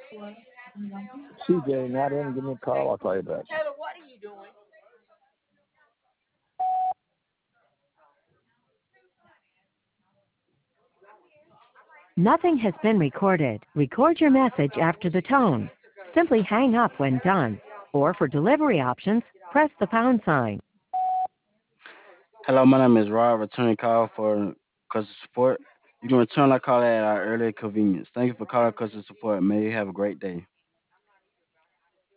CJ, not in. Give me a call. I'll call you back. Taylor, what are you doing? Nothing has been recorded. Record your message after the tone. Simply hang up when done. Or for delivery options, press the pound sign. Hello, my name is Rob. Returning call for customer support. You can return our call at our earlier convenience. Thank you for calling customer support. May you have a great day.